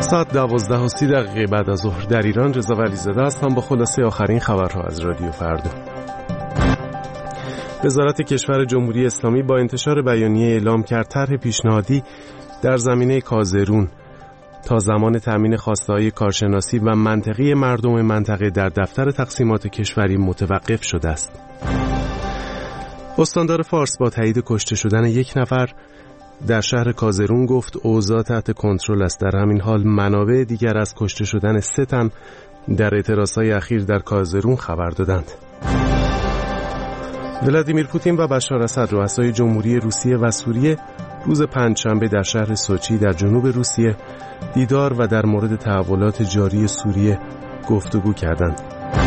ساعت 12:30 بعد از ظهر در ایران. رضا ولیزاده هستم با خلاصه آخرین خبرها از رادیو فردا. وزارت کشور جمهوری اسلامی با انتشار بیانیه اعلام کرد طرح پیشنهادی در زمینه کازرون تا زمان تامین خواسته‌های کارشناسی و منطقی مردم منطقه در دفتر تقسیمات کشوری متوقف شده است. استاندار فارس با تایید کشته شدن یک نفر در شهر کازرون گفت اوضاع تحت کنترل است. در همین حال منابع دیگر از کشته شدن 3 تن در اعتراضهای اخیر در کازرون خبر دادند. ولادیمیر پوتین و بشار اسد رؤسای جمهوری روسیه و سوریه روز پنجشنبه در شهر سوچی در جنوب روسیه دیدار و در مورد تحولات جاری سوریه گفتگو کردند.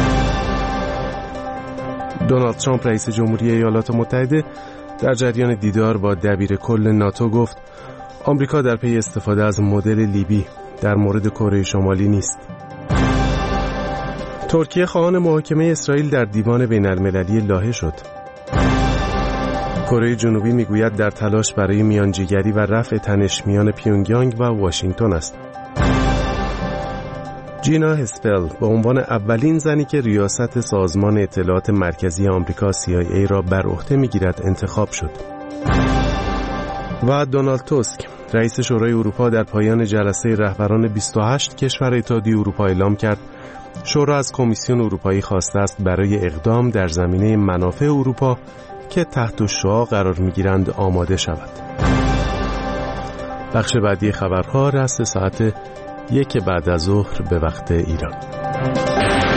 دونالد ترامپ رئیس جمهوری ایالات متحده در جریان دیدار با دبیر کل ناتو گفت آمریکا در پی استفاده از مدل لیبی در مورد کره شمالی نیست. ترکیه خواهان محاکمه اسرائیل در دیوان بین المللی لاهه شد. کره جنوبی میگوید در تلاش برای میانجیگری و رفع تنش میان پیونگیانگ و واشنگتن است. جینا هسپل به عنوان اولین زنی که ریاست سازمان اطلاعات مرکزی آمریکا CIA را بر عهده میگیرد انتخاب شد. و دونالد توسک رئیس شورای اروپا در پایان جلسه رهبران 28 کشور اتحادیه اروپا اعلام کرد شورا از کمیسیون اروپایی خواسته است برای اقدام در زمینه منافع اروپا که تحت شعاع قرار میگیرند آماده شود. بخش بعدی خبرها رأس ساعت 1 بعد از ظهر به وقت ایران.